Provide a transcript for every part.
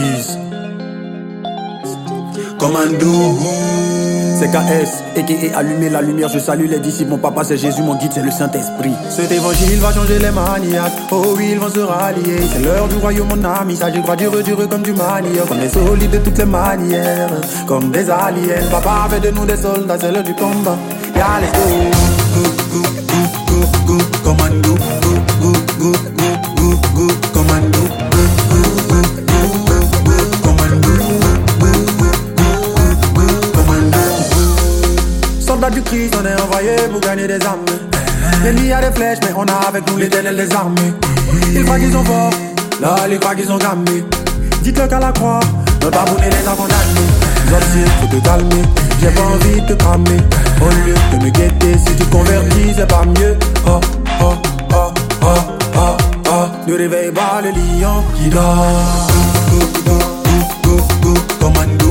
Freeze. Commando. C'est KS, a.k.a. allumer la lumière, je salue les disciples, mon papa c'est Jésus, mon guide c'est le Saint-Esprit. Cet évangile va changer les maniaques, oh oui ils vont se rallier. C'est l'heure du royaume mon ami, ça j'y crois dur comme du manioc. On est solide de toutes les manières, comme des aliens. Papa fait de nous des soldats, c'est l'heure du combat. Yeah, let's go, commando, commando. Soldats du Christ, on est envoyé pour gagner des âmes. L'ennemi a des flèches, mais on a avec nous l'éternel des armées. Ils croient qu'ils sont forts, là ils croient qu'ils sont gamés. Dites-le qu'à la croix, notre abonné les a condamnés. Sorcier, faut te calmer, j'ai pas envie de te cramer. Au lieu de me guetter, si tu te convertis, c'est pas mieux. Oh, oh, oh, oh, oh, oh. Ne réveille pas le lion qui dort. Commando,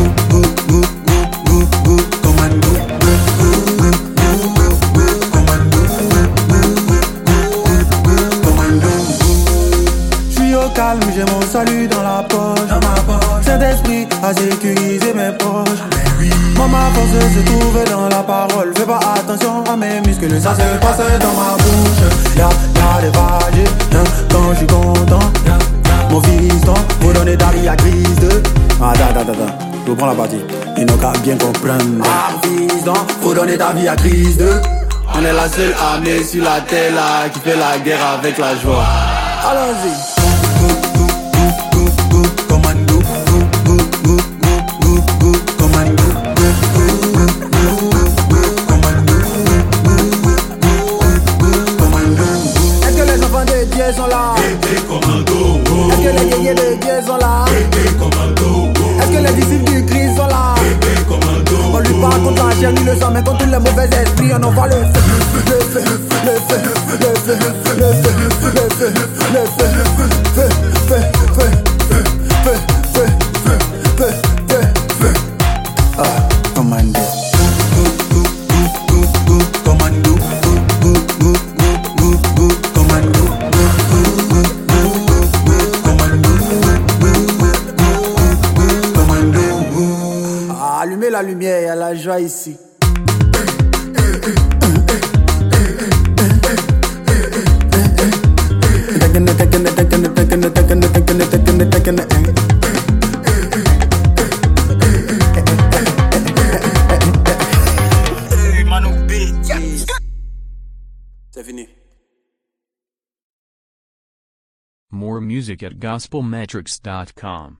commando. Calme, j'ai mon salut dans la poche. Saint-Esprit a sécurisé mes poches. Moi ma force se trouve dans la parole. Fais pas attention à mes muscles, ça se passe dans ma bouche. Y'a des vagues, quand je suis content. Mon fiston, faut donner ta vie à Christ. Attends, je reprends la partie. Il n'a qu'à bien comprendre. Mon fiston, faut donner ta vie à Christ. On est la seule armée sur la terre là qui fait la guerre avec la joie. Allons-y. Commando, commando, commando. Est-ce que les enfants de Dieu sont là? Commando. Est-ce que les guerriers de Dieu sont là? Commando. Est-ce que les disciples du Christ sont là? Commando. On lui parle contre la chair ni le sang, mais contre tous les mauvais esprits, on envoie le feu, le feu, le feu, le feu, le feu, le feu, le feu, feu, feu, feu. Commando. Commando. Commando. Allumez la lumière, il y a la joie ici. C'est fini. More music at gospelmetrics.com.